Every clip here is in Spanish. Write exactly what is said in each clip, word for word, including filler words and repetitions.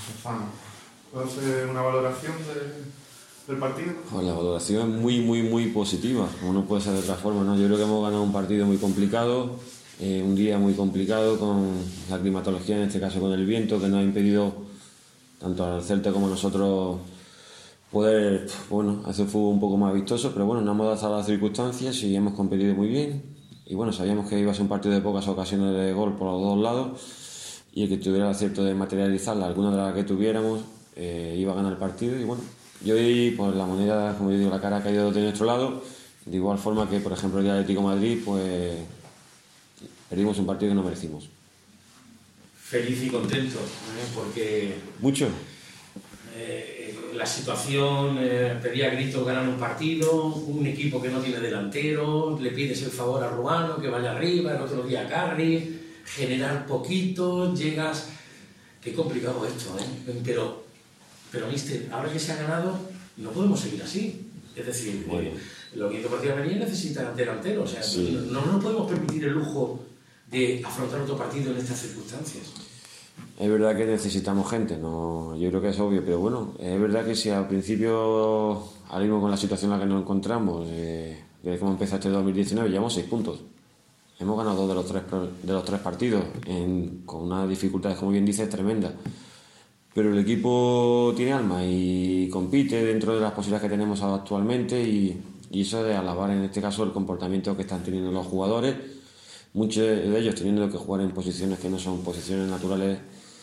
Lozano. ¿Puedo hacer una valoración de, del partido? Pues la valoración es muy, muy, muy positiva, como no puede ser de otra forma, ¿no? Yo creo que hemos ganado un partido muy complicado, eh, un día muy complicado con la climatología, en este caso con el viento, que nos ha impedido tanto al Celta como a nosotros poder, bueno, hacer fútbol un poco más vistoso, pero bueno, nos hemos adaptado a las circunstancias y hemos competido muy bien. Y bueno, sabíamos que iba a ser un partido de pocas ocasiones de gol por los dos lados, y el que tuviera el acierto de materializarla, alguna de las que tuviéramos, eh, iba a ganar el partido. Y bueno, yo hoy, pues la moneda, como yo digo, la cara ha caído de nuestro lado, de igual forma que, por ejemplo, el día Atlético de Madrid, pues perdimos un partido que no merecimos. Feliz y contento, ¿eh? Porque... Mucho. Eh, la situación eh, pedía a gritos ganar un partido, un equipo que no tiene delantero, le pides el favor a Ruano que vaya arriba, el otro día a Carri, generar poquito, llegas... Qué complicado esto, ¿eh? Pero, pero mister, ahora que se ha ganado, no podemos seguir así. Es decir, bueno, eh, el Oviedo Deportivo de Almería necesita delantero, o sea, sí. no, no nos podemos permitir el lujo de afrontar otro partido en estas circunstancias. Es verdad que necesitamos gente, no, yo creo que es obvio, pero bueno, es verdad que si al principio, ahora mismo con la situación en la que nos encontramos, eh, desde que hemos empezado este dos mil diecinueve, llevamos seis puntos. Hemos ganado dos de los tres, de los tres partidos, en, con unas dificultades, como bien dices, tremendas. Pero el equipo tiene alma y compite dentro de las posibilidades que tenemos actualmente, y, y eso de alabar en este caso el comportamiento que están teniendo los jugadores, muchos de ellos teniendo que jugar en posiciones que no son posiciones naturales,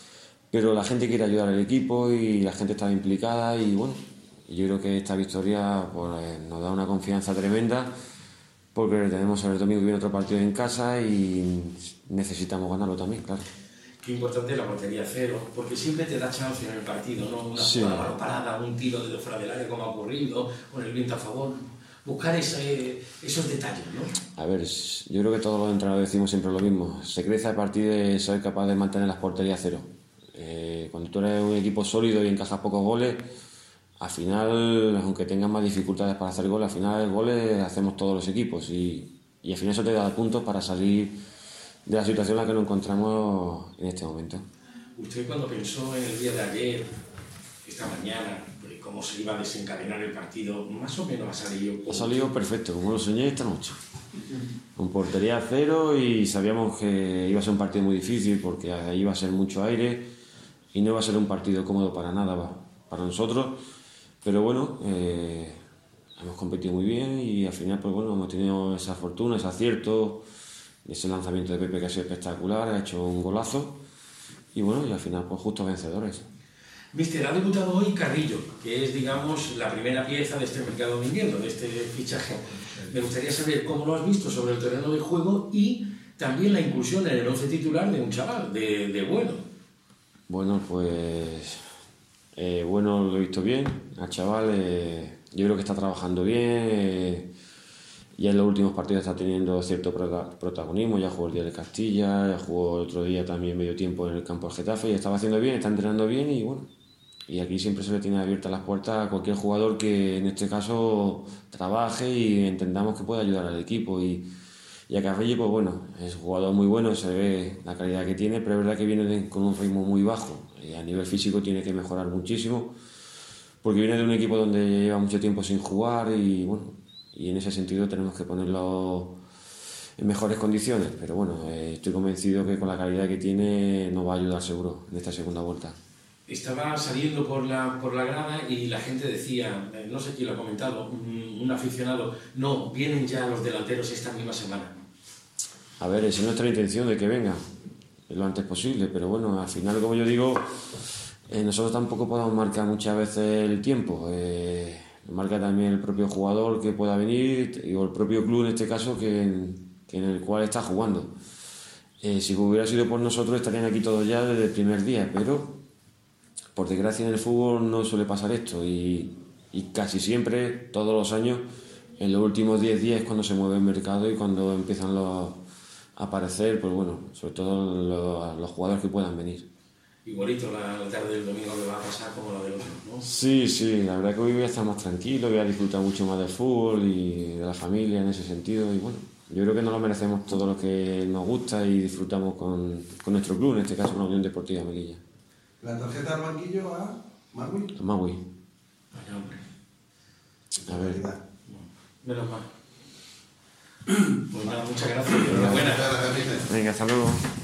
pero la gente quiere ayudar al equipo y la gente está implicada, y bueno, yo creo que esta victoria pues, nos da una confianza tremenda, porque tenemos el domingo que viene otro partido en casa y necesitamos ganarlo también, claro. Qué importante la portería cero, porque siempre te da chance en el partido, ¿no? Una sí. jugada parada, un tiro desde fuera del área como ha ocurrido, con el viento a favor. Buscar ese, esos detalles, ¿no? A ver, yo creo que todos los entrenadores decimos siempre lo mismo. Se crece a partir de ser capaz de mantener las porterías cero. Eh, cuando tú eres un equipo sólido y encajas pocos goles, al final, aunque tengas más dificultades para hacer goles, al final goles hacemos todos los equipos, y, y al final eso te da puntos para salir de la situación en la que nos encontramos en este momento. Usted, cuando pensó en el día de ayer, esta mañana, cómo se iba a desencadenar el partido, más o menos ha salido... Ha salido perfecto, como lo soñé esta noche. Con portería cero, y sabíamos que iba a ser un partido muy difícil porque ahí iba a ser mucho aire y no iba a ser un partido cómodo para nada para nosotros. Pero bueno, eh, hemos competido muy bien y al final pues bueno, hemos tenido esa fortuna, ese acierto, ese lanzamiento de Pepe que ha sido espectacular, ha hecho un golazo y bueno, y al final pues justos vencedores. Mister, ha debutado hoy Carrillo, que es, digamos, la primera pieza de este mercado de invierno, de este fichaje. Me gustaría saber cómo lo has visto sobre el terreno de juego y también la inclusión en el once titular de un chaval, de, de Bueno. Bueno, pues... Eh, bueno, lo he visto bien, al chaval, eh, yo creo que está trabajando bien, eh, ya en los últimos partidos está teniendo cierto protagonismo, ya jugó el día de Castilla, ya jugó el otro día también medio tiempo en el campo del Getafe, y estaba haciendo bien, está entrenando bien, y bueno, y aquí siempre se le tiene abiertas las puertas a cualquier jugador que en este caso trabaje y entendamos que puede ayudar al equipo. Y, y a Carrillo, pues bueno, es un jugador muy bueno, se ve la calidad que tiene, pero es verdad que viene de, con un ritmo muy bajo. Y a nivel físico tiene que mejorar muchísimo, porque viene de un equipo donde lleva mucho tiempo sin jugar, y bueno, y en ese sentido tenemos que ponerlo en mejores condiciones. Pero bueno, eh, estoy convencido que con la calidad que tiene nos va a ayudar seguro en esta segunda vuelta. Estaba saliendo por la, por la grada y la gente decía, no sé quién lo ha comentado, un, un aficionado, no, vienen ya los delanteros esta misma semana. A ver, esa es nuestra intención, de que vengan lo antes posible, pero bueno, al final, como yo digo, eh, nosotros tampoco podemos marcar muchas veces el tiempo. Eh, marca también el propio jugador que pueda venir, o el propio club en este caso, que, que en el cual está jugando. Eh, si hubiera sido por nosotros estarían aquí todos ya desde el primer día, pero por desgracia en el fútbol no suele pasar esto, y, y casi siempre, todos los años, en los últimos diez días es cuando se mueve el mercado y cuando empiezan los, a aparecer, pues bueno, sobre todo los, los jugadores que puedan venir. Igualito la, la tarde del domingo le va a pasar como la del otro, ¿no? Sí, sí, la verdad que hoy voy a estar más tranquilo, voy a disfrutar mucho más del fútbol y de la familia en ese sentido, y bueno, yo creo que nos lo merecemos todo lo que nos gusta y disfrutamos con, con nuestro club, en este caso con la Unión Deportiva Melilla. La tarjeta al banquillo a Marwi. A Maui. Vaya hombre. A ver. Menos mal. Pues nada, muchas gracias. Enhorabuena. Venga, hasta luego.